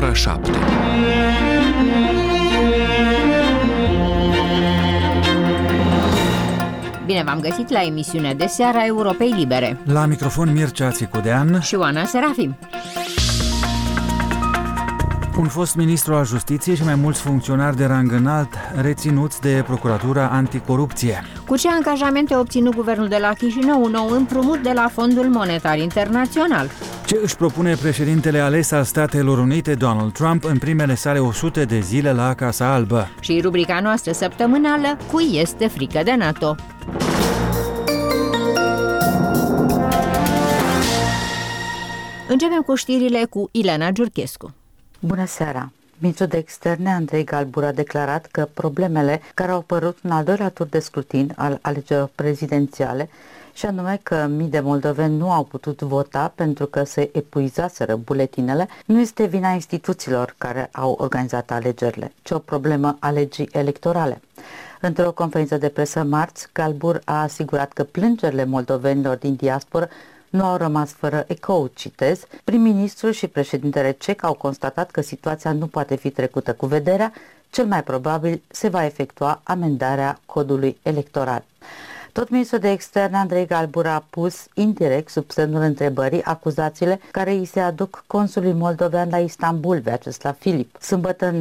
ora 7. Bine v-am găsit la emisiunea de seară a Europei Libere. La microfon Mircea Țicudean și Oana Serafim. Un fost ministru al Justiției și mai mulți funcționari de rang înalt reținuți de Procuratura Anticorupție. Cu ce angajamente a obținut guvernul de la Chișinău un nou împrumut de la Fondul Monetar Internațional? Ce își propune președintele ales al Statelor Unite, Donald Trump, în primele sale 100 de zile la Casa Albă? Și rubrica noastră săptămânală, cui este frică de NATO? Începem cu știrile cu Ileana Giurchescu. Bună seara! Ministrul de Externe Andrei Galbur a declarat că problemele care au apărut în al doilea tur de scrutin al alegerilor prezidențiale, și anume că mii de moldoveni nu au putut vota pentru că se epuizaseră buletinele, nu este vina instituțiilor care au organizat alegerile, ci o problemă a legii electorale. Într-o conferință de presă marți, Galbur a asigurat că plângerile moldovenilor din diasporă nu au rămas fără ecou, citez. Prim-ministrul și președintele cec au constatat că situația nu poate fi trecută cu vederea, cel mai probabil se va efectua amendarea codului electoral. Tot ministrul de externe Andrei Galbur a pus indirect sub semnul întrebării acuzațiile care îi se aduc consulului moldovean la Istanbul, Vyacheslav Filip. Sâmbătă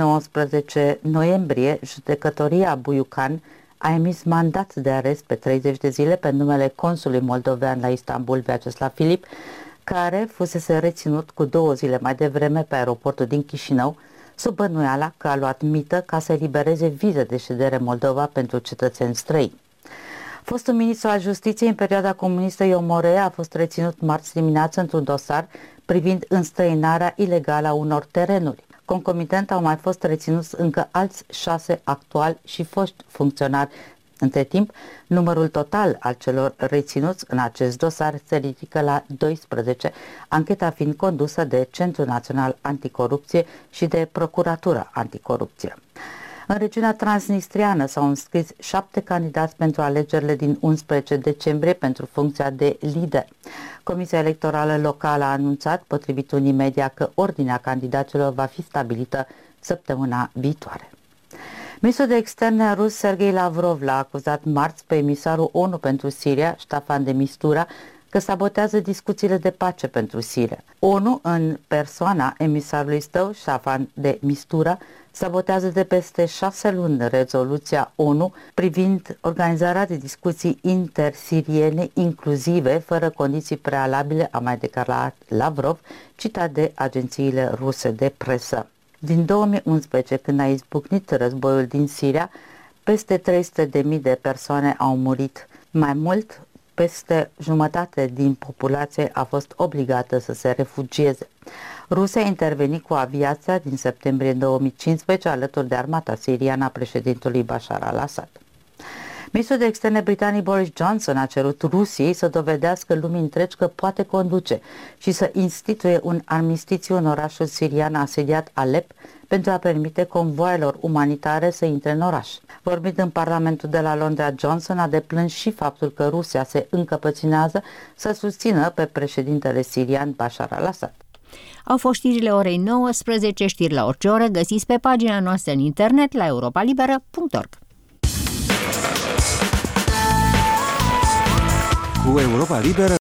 19 noiembrie, judecătoria Buiucan a emis mandat de arest pe 30 de zile pe numele consulului moldovean la Istanbul, Vyacheslav Filip, care fusese reținut cu 2 zile mai devreme pe aeroportul din Chișinău, sub bănuiala că a luat mită ca să elibereze vize de ședere Moldova pentru cetățeni străini. Fostul ministru al Justiției în perioada comunistă Ion Morea a fost reținut marți dimineață într-un dosar privind înstrăinarea ilegală a unor terenuri. Concomitent au mai fost reținuți încă alți 6 actuali și foști funcționari. Între timp, numărul total al celor reținuți în acest dosar se ridică la 12, ancheta fiind condusă de Centrul Național Anticorupție și de Procuratura Anticorupție. În regiunea transnistriană s-au înscris 7 candidați pentru alegerile din 11 decembrie pentru funcția de lider. Comisia Electorală Locală a anunțat, potrivit unii media, că ordinea candidaților va fi stabilită săptămâna viitoare. Ministrul de Externe rus Sergei Lavrov l-a acuzat marți pe emisarul ONU pentru Siria, Staffan de Mistura, că sabotează discuțiile de pace pentru Siria. ONU, în persoana emisarului său, Staffan de Mistura, sabotează de peste 6 luni rezoluția ONU privind organizarea de discuții intersiriene inclusive, fără condiții prealabile, a mai declarat Lavrov, citat de agențiile ruse de presă. Din 2011, când a izbucnit războiul din Siria, peste 300.000 de persoane au murit. Mai mult, peste jumătate din populație a fost obligată să se refugieze. Rusia a intervenit cu aviația din septembrie 2015 alături de armata siriană a președintelui Bashar al-Assad. Ministrul de Externe britanic Boris Johnson a cerut Rusiei să dovedească lumii întregi că poate conduce și să instituie un armistițiu în orașul sirian asediat Alep pentru a permite convoaielor umanitare să intre în oraș. Vorbind în Parlamentul de la Londra, Johnson a deplâns și faptul că Rusia se încăpățânează să susțină pe președintele sirian Bashar al-Assad. Au fost știrile orei 19, știri la orice oră, găsiți pe pagina noastră în internet la europalibera.org. Cu Europa Liberă